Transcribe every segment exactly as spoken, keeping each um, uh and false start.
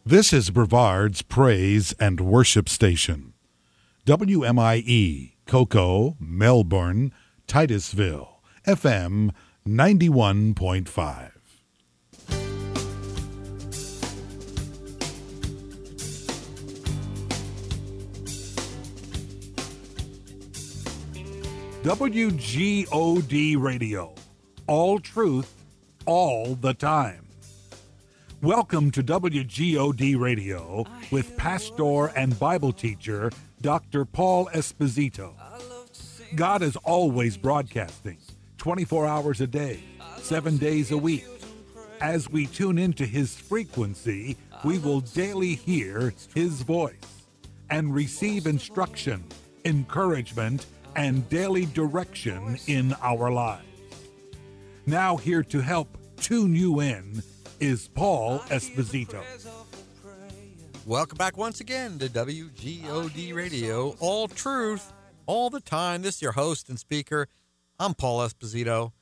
This is Brevard's Praise and Worship Station. W M I E, Cocoa, Melbourne, Titusville, F M ninety-one point five. W G O D Radio. All truth, all the time. Welcome to W G O D Radio with pastor and Bible teacher Doctor Paul Esposito. God is always broadcasting, twenty-four hours a day, seven days a week. As we tune into his frequency, we will daily hear his voice and receive instruction, encouragement, and daily direction in our lives. Now here to help tune you in is Paul Esposito. Welcome back once again to W G O D Radio, all truth, all the time. This is your host and speaker. I'm Paul Esposito.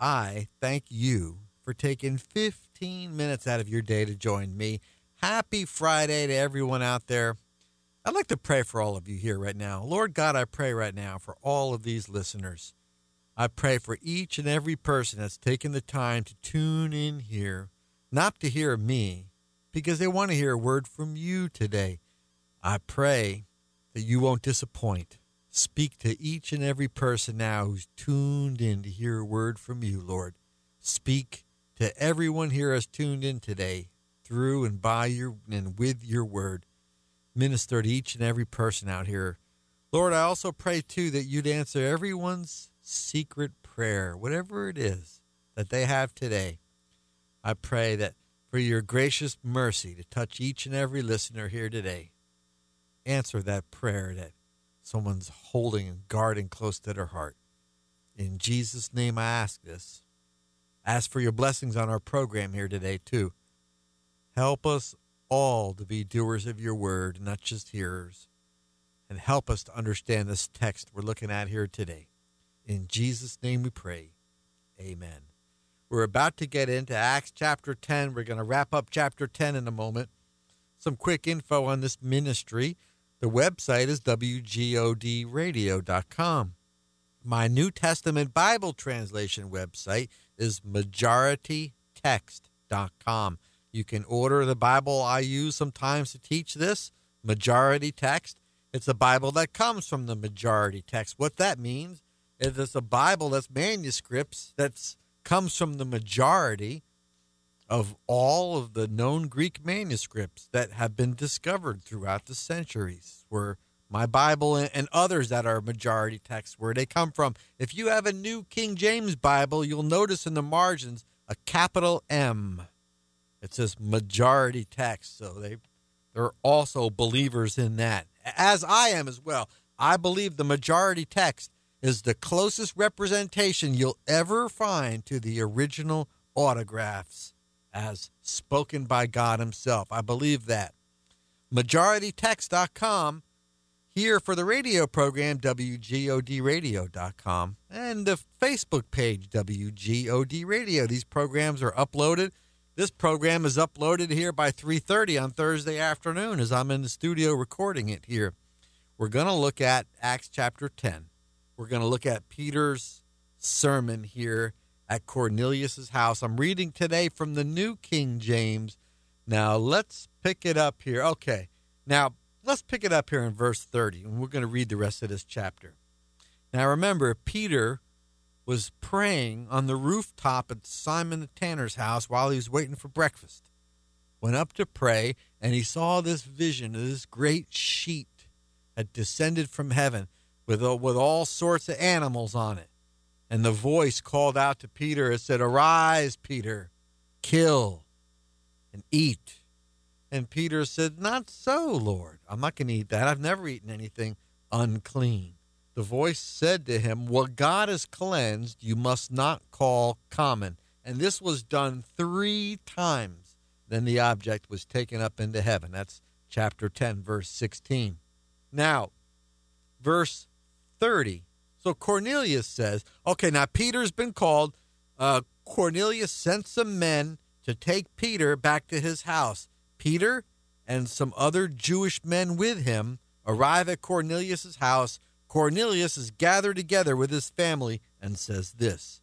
I thank you for taking fifteen minutes out of your day to join me. Happy Friday to everyone out there. I'd like to pray for all of you here right now. Lord God, I pray right now for all of these listeners. I pray for each and every person that's taken the time to tune in here, not to hear me, because they want to hear a word from you today. I pray that you won't disappoint. Speak to each and every person now who's tuned in to hear a word from you, Lord. Speak to everyone here who's tuned in today through and by your and with your word. Minister to each and every person out here. Lord, I also pray, too, that you'd answer everyone's secret prayer, whatever it is that they have today. I pray that for your gracious mercy to touch each and every listener here today. Answer that prayer that someone's holding and guarding close to their heart. In Jesus' name I ask this. Ask for your blessings on our program here today, too. Help us all to be doers of your word, not just hearers. And help us to understand this text we're looking at here today. In Jesus' name we pray. Amen. We're about to get into Acts chapter ten. We're going to wrap up chapter ten in a moment. Some quick info on this ministry. The website is W G O D radio dot com. My New Testament Bible translation website is majority text dot com. You can order the Bible I use sometimes to teach this, Majority Text. It's a Bible that comes from the Majority Text. What that means is it's a Bible that's manuscripts that's comes from the majority of all of the known Greek manuscripts that have been discovered throughout the centuries, where my Bible and others that are majority texts, where they come from. If you have a New King James Bible, you'll notice in the margins a capital M. It says majority text, so they, they're also believers in that, as I am as well. I believe the majority text is the closest representation you'll ever find to the original autographs as spoken by God himself. I believe that. majority text dot com, here for the radio program, W G O D radio dot com, and the Facebook page, W G O D Radio. These programs are uploaded. This program is uploaded here by three thirty on Thursday afternoon as I'm in the studio recording it here. We're going to look at Acts chapter ten. We're going to look at Peter's sermon here at Cornelius' house. I'm reading today from the New King James. Now, let's pick it up here. Okay, now, let's pick it up here in verse thirty, and we're going to read the rest of this chapter. Now, remember, Peter was praying on the rooftop at Simon the Tanner's house while he was waiting for breakfast. Went up to pray, and he saw this vision of this great sheet had descended from heaven with, with all sorts of animals on it. And the voice called out to Peter and said, "Arise, Peter, kill and eat." And Peter said, "Not so, Lord. I'm not going to eat that. I've never eaten anything unclean." The voice said to him, "What God has cleansed, you must not call common." And this was done three times. Then the object was taken up into heaven. That's chapter ten, verse sixteen. Now, verse thirty. So Cornelius says, okay, now Peter's been called. Uh, Cornelius sent some men to take Peter back to his house. Peter and some other Jewish men with him arrive at Cornelius' house. Cornelius is gathered together with his family and says this.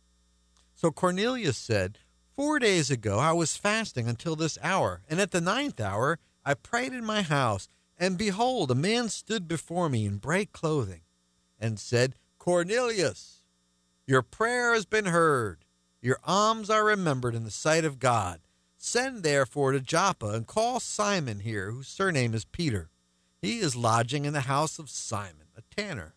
So Cornelius said, Four days ago I was fasting until this hour, and at the ninth hour I prayed in my house, and behold, a man stood before me in bright clothing, and said, Cornelius, your prayer has been heard. Your alms are remembered in the sight of God. Send therefore to Joppa and call Simon here, whose surname is Peter. He is lodging in the house of Simon, a tanner,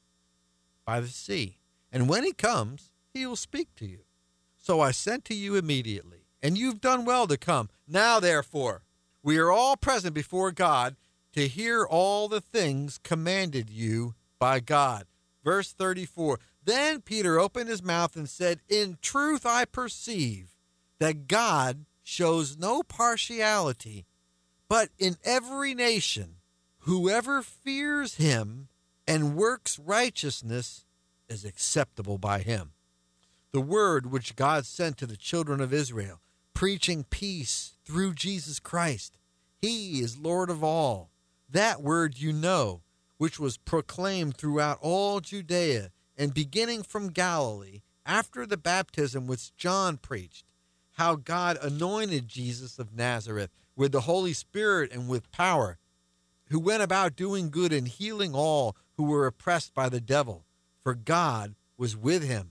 by the sea. And when he comes, he will speak to you. So I sent to you immediately, and you've done well to come. Now, therefore, we are all present before God to hear all the things commanded you by God. Verse thirty-four, Then Peter opened his mouth and said, In truth I perceive that God shows no partiality, but in every nation, whoever fears him and works righteousness is acceptable by him. The word which God sent to the children of Israel, preaching peace through Jesus Christ. He is Lord of all. That word you know, which was proclaimed throughout all Judea and beginning from Galilee, after the baptism which John preached, how God anointed Jesus of Nazareth with the Holy Spirit and with power, who went about doing good and healing all who were oppressed by the devil, for God was with him.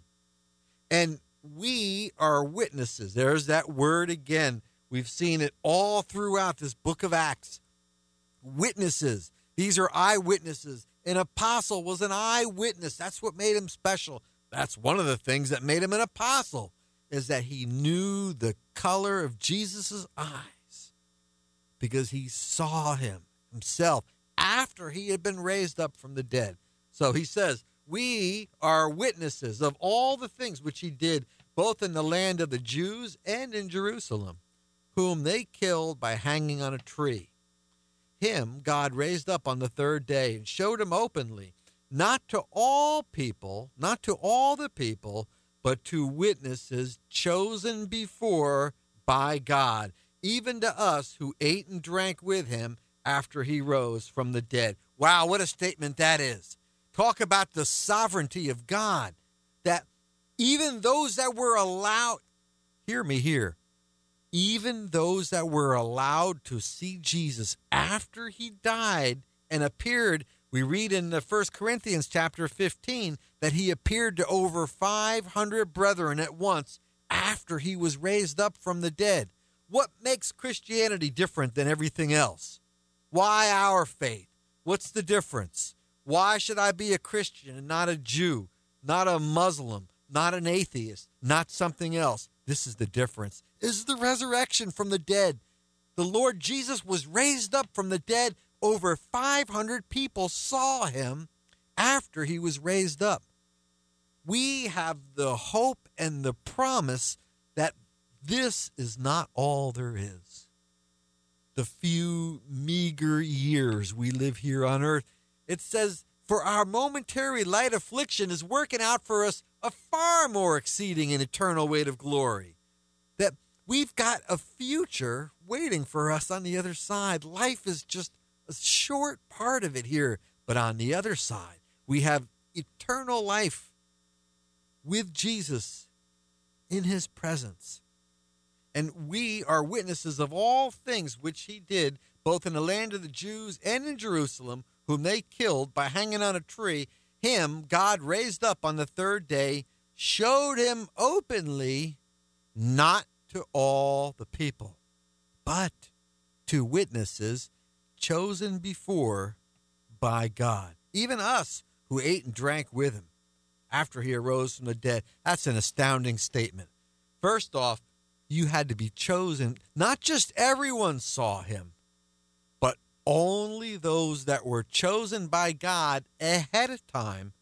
And we are witnesses. There's that word again. We've seen it all throughout this book of Acts. Witnesses. These are eyewitnesses. An apostle was an eyewitness. That's what made him special. That's one of the things that made him an apostle, is that he knew the color of Jesus' eyes because he saw him himself after he had been raised up from the dead. So he says, we are witnesses of all the things which he did, both in the land of the Jews and in Jerusalem, whom they killed by hanging on a tree. Him God raised up on the third day and showed him openly, not to all people, not to all the people, but to witnesses chosen before by God, even to us who ate and drank with him after he rose from the dead. Wow, what a statement that is. Talk about the sovereignty of God, that even those that were allowed, hear me here, even those that were allowed to see Jesus after he died and appeared, we read in the First Corinthians chapter fifteen that he appeared to over five hundred brethren at once after he was raised up from the dead. What makes Christianity different than everything else? Why our faith? What's the difference? Why should I be a Christian and not a Jew, not a Muslim, not an atheist, not something else? This is the difference. This is the resurrection from the dead. The Lord Jesus was raised up from the dead. Over five hundred people saw him after he was raised up. We have the hope and the promise that this is not all there is. The few meager years we live here on earth, it says, for our momentary light affliction is working out for us a far more exceeding and eternal weight of glory. That we've got a future waiting for us on the other side. Life is just a short part of it here, but on the other side, we have eternal life with Jesus in his presence. And we are witnesses of all things which he did, both in the land of the Jews and in Jerusalem, whom they killed by hanging on a tree. Him God raised up on the third day, showed him openly, not to all the people, but to witnesses chosen before by God, even us who ate and drank with him after he arose from the dead. That's an astounding statement. First off, you had to be chosen. Not just everyone saw him, but only those that were chosen by God ahead of time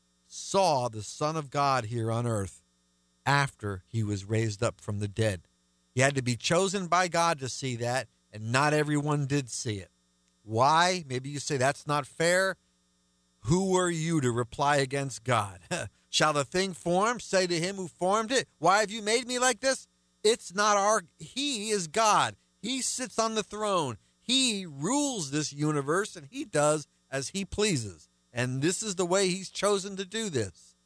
saw the Son of God here on earth after he was raised up from the dead. You had to be chosen by God to see that, and not everyone did see it. Why? Maybe you say that's not fair. Who are you to reply against God? Shall the thing formed say to him who formed it, why have you made me like this? It's not our, he is God. He sits on the throne. He rules this universe, and he does as he pleases. And this is the way he's chosen to do this.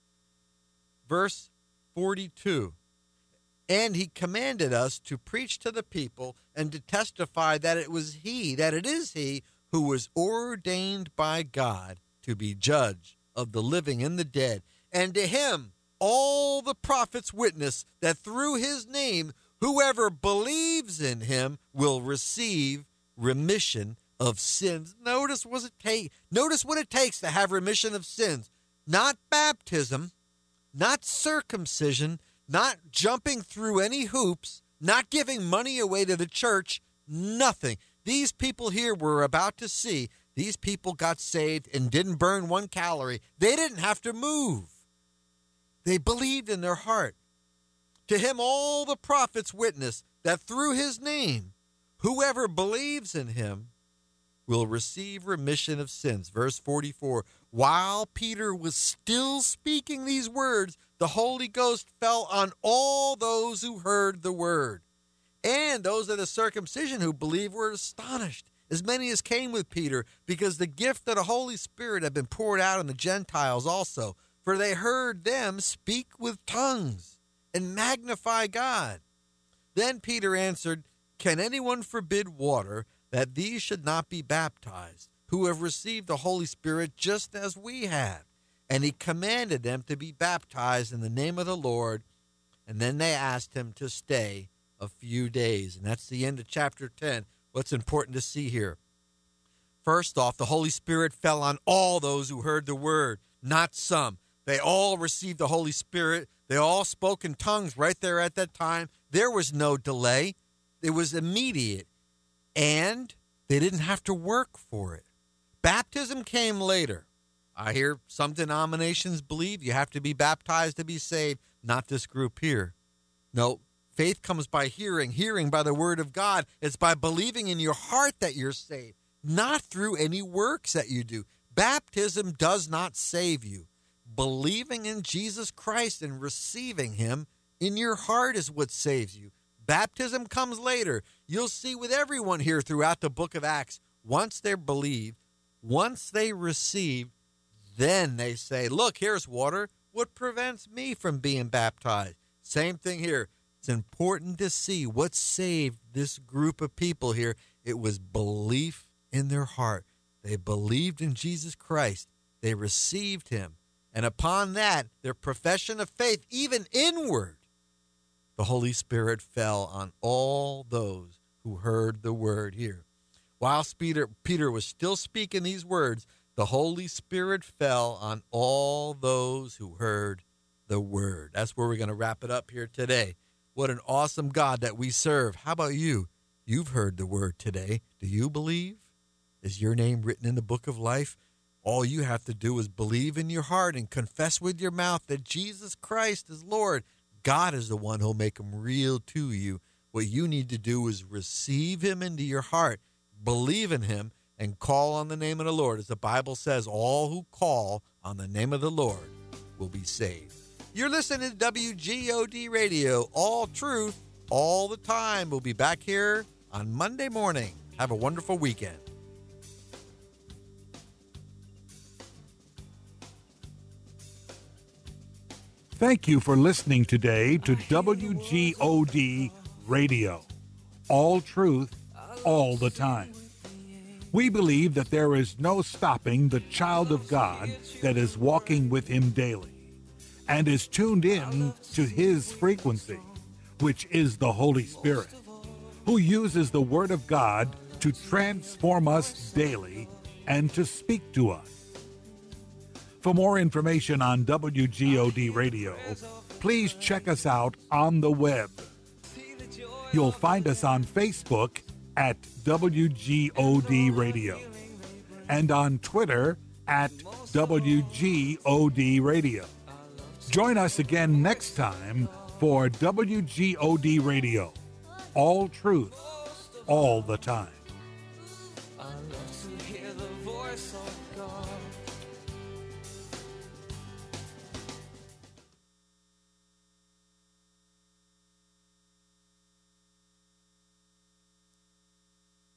Verse forty-two. And he commanded us to preach to the people and to testify that it was he, that it is he, who was ordained by God to be judge of the living and the dead. And to him all the prophets witness that through his name whoever believes in him will receive remission of sins. Notice what it take. Notice what it takes to have remission of sins. Not baptism, not circumcision, not jumping through any hoops, not giving money away to the church, nothing. These people here we're about to see, these people got saved and didn't burn one calorie. They didn't have to move. They believed in their heart. To him all the prophets witness that through his name, whoever believes in him will receive remission of sins. Verse forty-four, while Peter was still speaking these words, the Holy Ghost fell on all those who heard the word. And those of the circumcision who believed were astonished, as many as came with Peter, because the gift of the Holy Spirit had been poured out on the Gentiles also. For they heard them speak with tongues and magnify God. Then Peter answered, can anyone forbid water that these should not be baptized, who have received the Holy Spirit just as we have? And he commanded them to be baptized in the name of the Lord. And then they asked him to stay a few days. And that's the end of chapter ten. What's important to see here? First off, the Holy Spirit fell on all those who heard the word, not some. They all received the Holy Spirit. They all spoke in tongues right there at that time. There was no delay. It was immediate. And they didn't have to work for it. Baptism came later. I hear some denominations believe you have to be baptized to be saved. Not this group here. No, faith comes by hearing, hearing by the word of God. It's by believing in your heart that you're saved, not through any works that you do. Baptism does not save you. Believing in Jesus Christ and receiving him in your heart is what saves you. Baptism comes later. You'll see with everyone here throughout the book of Acts, once they believe, once they receive, then they say, look, here's water. What prevents me from being baptized? Same thing here. It's important to see what saved this group of people here. It was belief in their heart. They believed in Jesus Christ. They received him. And upon that, their profession of faith, even inward, the Holy Spirit fell on all those who heard the word here. Whilst Peter, Peter was still speaking these words, the Holy Spirit fell on all those who heard the word. That's where we're going to wrap it up here today. What an awesome God that we serve. How about you? You've heard the word today. Do you believe? Is your name written in the book of life? All you have to do is believe in your heart and confess with your mouth that Jesus Christ is Lord. God is the one who'll make him real to you. What you need to do is receive him into your heart, believe in him, and call on the name of the Lord. As the Bible says, all who call on the name of the Lord will be saved. You're listening to W G O D Radio, all truth, all the time. We'll be back here on Monday morning. Have a wonderful weekend. Thank you for listening today to W G O D Radio, all truth, all the time. We believe that there is no stopping the child of God that is walking with him daily and is tuned in to his frequency, which is the Holy Spirit, who uses the Word of God to transform us daily and to speak to us. For more information on W G O D Radio, please check us out on the web. You'll find us on Facebook at W G O D Radio and on Twitter at W G O D Radio. Join us again next time for W G O D Radio, all truth, all the time. I love to hear the voice of God.